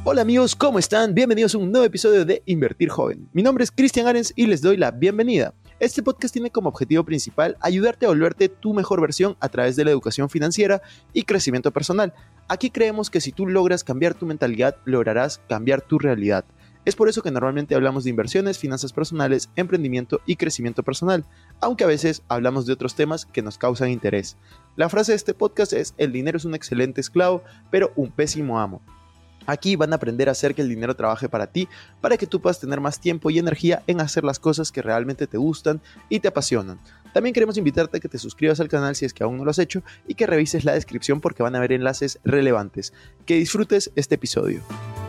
Hola amigos, ¿cómo están? Bienvenidos a un nuevo episodio de Invertir Joven. Mi nombre es Cristian Arens y les doy la bienvenida. Este podcast tiene como objetivo principal ayudarte a volverte tu mejor versión a través de la educación financiera y crecimiento personal. Aquí creemos que si tú logras cambiar tu mentalidad, lograrás cambiar tu realidad. Es por eso que normalmente hablamos de inversiones, finanzas personales, emprendimiento y crecimiento personal, aunque a veces hablamos de otros temas que nos causan interés. La frase de este podcast es: el dinero es un excelente esclavo, pero un pésimo amo. Aquí van a aprender a hacer que el dinero trabaje para ti, para que tú puedas tener más tiempo y energía en hacer las cosas que realmente te gustan y te apasionan. También queremos invitarte a que te suscribas al canal si es que aún no lo has hecho y que revises la descripción porque van a haber enlaces relevantes. Que disfrutes este episodio.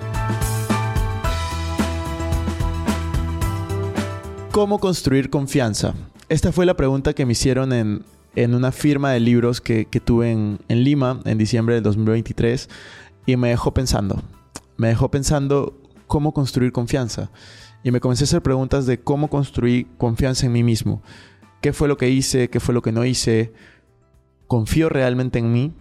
¿Cómo construir confianza? Esta fue la pregunta que me hicieron en una firma de libros que tuve en Lima en diciembre del 2023. Y me dejó pensando cómo construir confianza. Y me comencé a hacer preguntas de cómo construir confianza en mí mismo. ¿Qué fue lo que hice? ¿Qué fue lo que no hice? ¿Confío realmente en mí?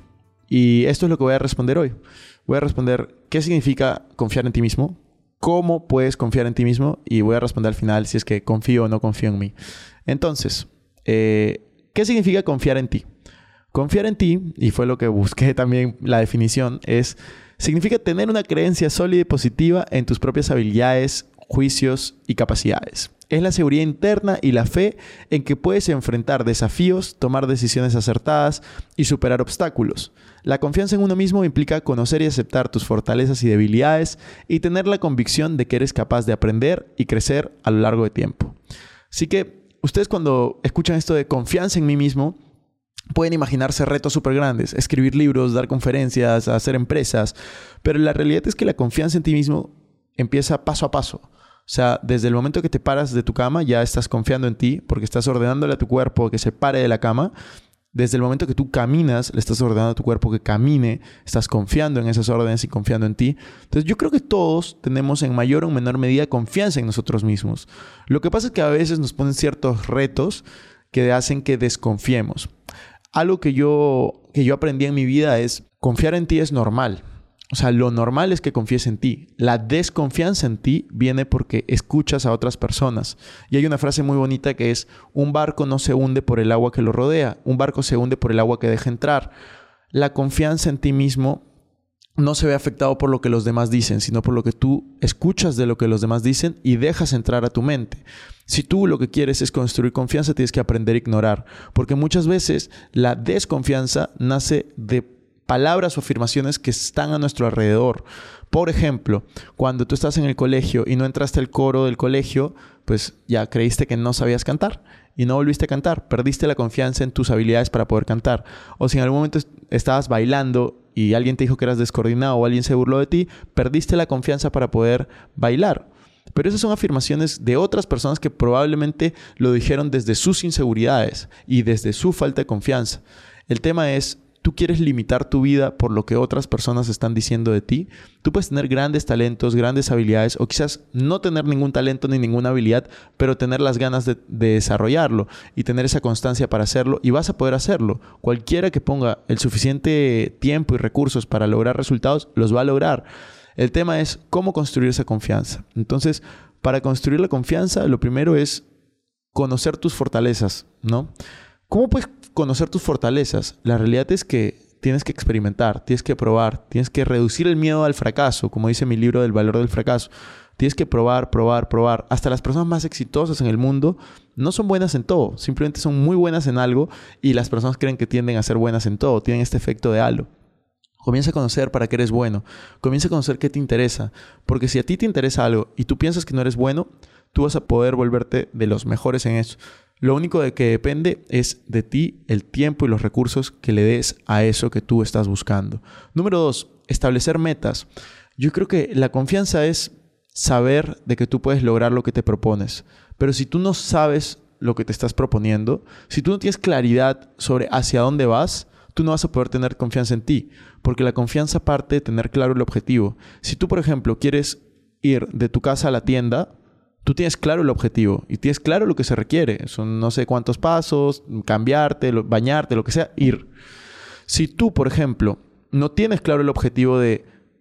Y esto es lo que voy a responder hoy. Voy a responder qué significa confiar en ti mismo, cómo puedes confiar en ti mismo, y voy a responder al final si es que confío o no confío en mí. Entonces, ¿qué significa confiar en ti? Confiar en ti, y fue lo que busqué también la definición, significa tener una creencia sólida y positiva en tus propias habilidades, juicios y capacidades. Es la seguridad interna y la fe en que puedes enfrentar desafíos, tomar decisiones acertadas y superar obstáculos. La confianza en uno mismo implica conocer y aceptar tus fortalezas y debilidades y tener la convicción de que eres capaz de aprender y crecer a lo largo de tiempo. Así que ustedes, cuando escuchan esto de confianza en mí mismo, pueden imaginarse retos súper grandes: escribir libros, dar conferencias, hacer empresas. Pero la realidad es que la confianza en ti mismo empieza paso a paso. O sea, desde el momento que te paras de tu cama ya estás confiando en ti, porque estás ordenándole a tu cuerpo que se pare de la cama. Desde el momento que tú caminas, le estás ordenando a tu cuerpo que camine. Estás confiando en esas órdenes y confiando en ti. Entonces yo creo que todos tenemos en mayor o menor medida confianza en nosotros mismos. Lo que pasa es que a veces nos ponen ciertos retos que hacen que desconfiemos. Algo que yo aprendí en mi vida es: confiar en ti es normal. O sea, lo normal es que confíes en ti. La desconfianza en ti viene porque escuchas a otras personas. Y hay una frase muy bonita que es: un barco no se hunde por el agua que lo rodea, un barco se hunde por el agua que deja entrar. La confianza en ti mismo no se ve afectado por lo que los demás dicen, sino por lo que tú escuchas de lo que los demás dicen y dejas entrar a tu mente. Si tú lo que quieres es construir confianza, tienes que aprender a ignorar. Porque muchas veces la desconfianza nace de palabras o afirmaciones que están a nuestro alrededor. Por ejemplo, cuando tú estás en el colegio y no entraste al coro del colegio, pues ya creíste que no sabías cantar y no volviste a cantar. Perdiste la confianza en tus habilidades para poder cantar. O si en algún momento estabas bailando y alguien te dijo que eras descoordinado o alguien se burló de ti, perdiste la confianza para poder bailar. Pero esas son afirmaciones de otras personas que probablemente lo dijeron desde sus inseguridades y desde su falta de confianza. El tema es: ¿tú quieres limitar tu vida por lo que otras personas están diciendo de ti? Tú puedes tener grandes talentos, grandes habilidades, o quizás no tener ningún talento ni ninguna habilidad, pero tener las ganas de desarrollarlo y tener esa constancia para hacerlo, y vas a poder hacerlo. Cualquiera que ponga el suficiente tiempo y recursos para lograr resultados, los va a lograr. El tema es cómo construir esa confianza. Entonces, para construir la confianza, lo primero es conocer tus fortalezas, ¿no? ¿Cómo puedes conocer tus fortalezas? La realidad es que tienes que experimentar, tienes que probar, tienes que reducir el miedo al fracaso, como dice mi libro del valor del fracaso. Tienes que probar. Hasta las personas más exitosas en el mundo no son buenas en todo, simplemente son muy buenas en algo, y las personas creen que tienden a ser buenas en todo, tienen este efecto de halo. Comienza a conocer para qué eres bueno, comienza a conocer qué te interesa, porque si a ti te interesa algo y tú piensas que no eres bueno, tú vas a poder volverte de los mejores en eso. Lo único de que depende es de ti, el tiempo y los recursos que le des a eso que tú estás buscando. Número 2, establecer metas. Yo creo que la confianza es saber de que tú puedes lograr lo que te propones. Pero si tú no sabes lo que te estás proponiendo, si tú no tienes claridad sobre hacia dónde vas, tú no vas a poder tener confianza en ti. Porque la confianza parte de tener claro el objetivo. Si tú, por ejemplo, quieres ir de tu casa a la tienda, tú tienes claro el objetivo y tienes claro lo que se requiere. Son no sé cuántos pasos, cambiarte, bañarte, lo que sea, ir. Si tú, por ejemplo, no tienes claro el objetivo de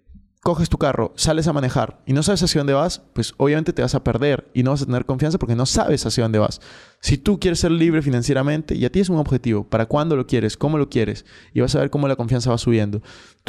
coges tu carro, sales a manejar y no sabes hacia dónde vas, pues obviamente te vas a perder y no vas a tener confianza porque no sabes hacia dónde vas. Si tú quieres ser libre financieramente, ya tienes un objetivo. ¿Para cuándo lo quieres? ¿Cómo lo quieres? Y vas a ver cómo la confianza va subiendo.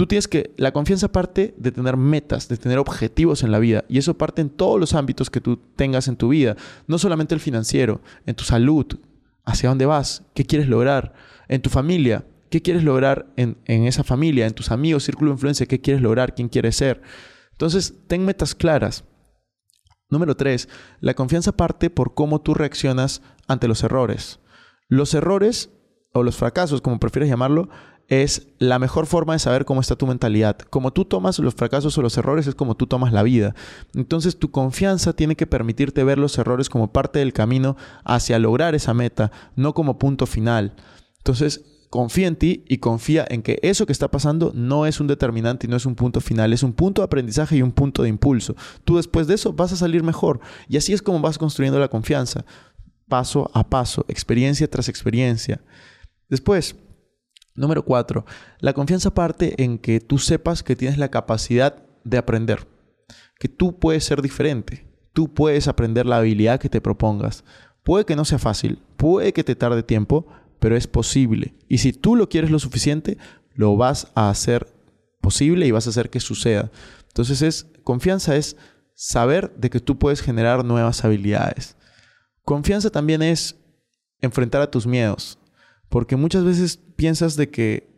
La confianza parte de tener metas, de tener objetivos en la vida. Y eso parte en todos los ámbitos que tú tengas en tu vida. No solamente el financiero, en tu salud, hacia dónde vas, qué quieres lograr, en tu familia. ¿Qué quieres lograr en esa familia, en tus amigos, círculo de influencia? ¿Qué quieres lograr? ¿Quién quieres ser? Entonces, ten metas claras. Número 3, la confianza parte por cómo tú reaccionas ante los errores. Los errores, o los fracasos, como prefieres llamarlo, es la mejor forma de saber cómo está tu mentalidad. Como tú tomas los fracasos o los errores, es como tú tomas la vida. Entonces, tu confianza tiene que permitirte ver los errores como parte del camino hacia lograr esa meta, no como punto final. Entonces, confía en ti y confía en que eso que está pasando no es un determinante y no es un punto final, es un punto de aprendizaje y un punto de impulso. Tú después de eso vas a salir mejor y así es como vas construyendo la confianza, paso a paso, experiencia tras experiencia. Después, número 4, la confianza parte en que tú sepas que tienes la capacidad de aprender, que tú puedes ser diferente, tú puedes aprender la habilidad que te propongas. Puede que no sea fácil, puede que te tarde tiempo, pero es posible. Y si tú lo quieres lo suficiente, lo vas a hacer posible y vas a hacer que suceda. Entonces, confianza es saber de que tú puedes generar nuevas habilidades. Confianza también es enfrentar a tus miedos. Porque muchas veces piensas de que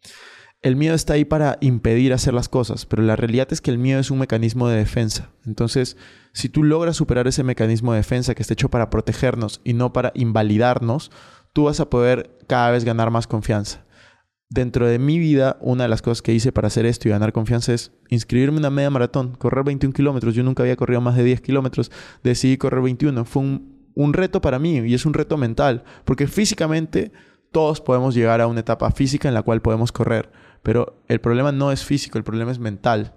el miedo está ahí para impedir hacer las cosas, pero la realidad es que el miedo es un mecanismo de defensa. Entonces, si tú logras superar ese mecanismo de defensa que está hecho para protegernos y no para invalidarnos, tú vas a poder cada vez ganar más confianza. Dentro de mi vida, una de las cosas que hice para hacer esto y ganar confianza es inscribirme en una media maratón, correr 21 kilómetros. Yo nunca había corrido más de 10 kilómetros, decidí correr 21. Fue un reto para mí y es un reto mental, porque físicamente todos podemos llegar a una etapa física en la cual podemos correr, pero el problema no es físico, el problema es mental.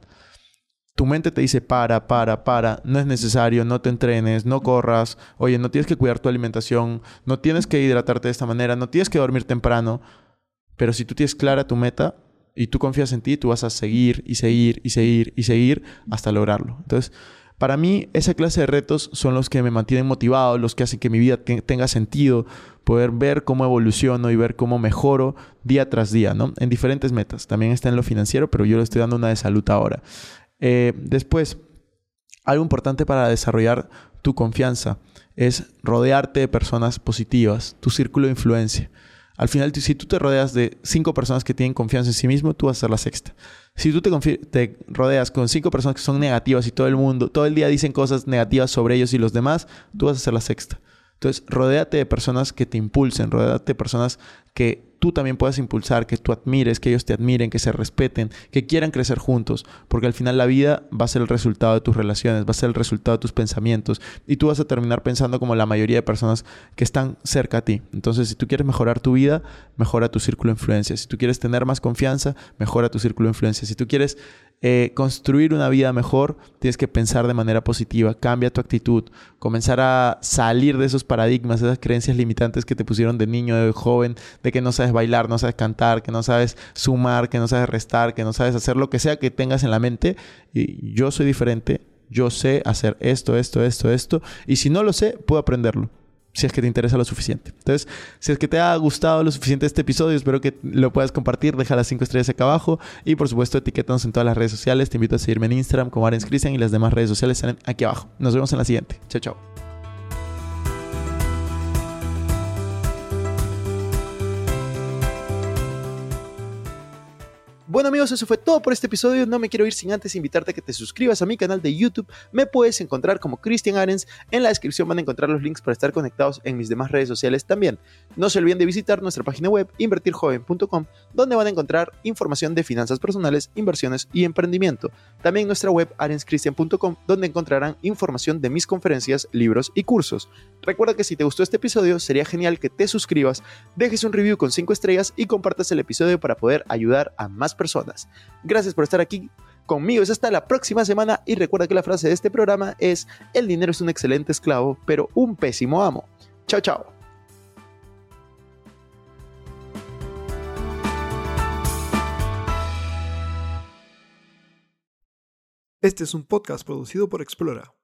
Tu mente te dice para, no es necesario, no te entrenes, no corras, oye, no tienes que cuidar tu alimentación, no tienes que hidratarte de esta manera, no tienes que dormir temprano. Pero si tú tienes clara tu meta y tú confías en ti, tú vas a seguir y seguir y seguir y seguir hasta lograrlo. Entonces, para mí, esa clase de retos son los que me mantienen motivado, los que hacen que mi vida tenga sentido, poder ver cómo evoluciono y ver cómo mejoro día tras día, ¿no? En diferentes metas. También está en lo financiero, pero yo le estoy dando una de salud ahora. Después, algo importante para desarrollar tu confianza es rodearte de personas positivas, tu círculo de influencia. Al final, si tú te rodeas de 5 personas que tienen confianza en sí mismo, tú vas a ser la sexta. Si tú te rodeas con 5 personas que son negativas y todo el día dicen cosas negativas sobre ellos y los demás, tú vas a ser la sexta. Entonces, rodéate de personas que te impulsen, rodéate de personas que tú también puedas impulsar, que tú admires, que ellos te admiren, que se respeten, que quieran crecer juntos, porque al final la vida va a ser el resultado de tus relaciones, va a ser el resultado de tus pensamientos y tú vas a terminar pensando como la mayoría de personas que están cerca a ti. Entonces, si tú quieres mejorar tu vida, mejora tu círculo de influencia. Si tú quieres tener más confianza, mejora tu círculo de influencia. Si tú quieres construir una vida mejor, tienes que pensar de manera positiva, cambia tu actitud, comenzar a salir de esos paradigmas, esas creencias limitantes que te pusieron de niño, de joven, de que no sabes bailar, no sabes cantar, que no sabes sumar, que no sabes restar, que no sabes hacer lo que sea que tengas en la mente. Y yo soy diferente, yo sé hacer esto, y si no lo sé, puedo aprenderlo, si es que te interesa lo suficiente. Entonces, si es que te ha gustado lo suficiente este episodio, espero que lo puedas compartir, deja las 5 estrellas acá abajo y por supuesto etiquétanos en todas las redes sociales. Te invito a seguirme en Instagram como Arens Cristian y las demás redes sociales están aquí abajo. Nos vemos en la siguiente. Chao, chao. Bueno amigos, eso fue todo por este episodio. No me quiero ir sin antes invitarte a que te suscribas a mi canal de YouTube. Me puedes encontrar como Cristian Arens. En la descripción van a encontrar los links para estar conectados en mis demás redes sociales también. No se olviden de visitar nuestra página web invertirjoven.com, donde van a encontrar información de finanzas personales, inversiones y emprendimiento. También nuestra web arenscristian.com, donde encontrarán información de mis conferencias, libros y cursos. Recuerda que si te gustó este episodio, sería genial que te suscribas, dejes un review con 5 estrellas y compartas el episodio para poder ayudar a más personas. Gracias por estar aquí conmigo. Hasta la próxima semana y recuerda que la frase de este programa es: el dinero es un excelente esclavo, pero un pésimo amo. Chao, chao. Este es un podcast producido por Explora.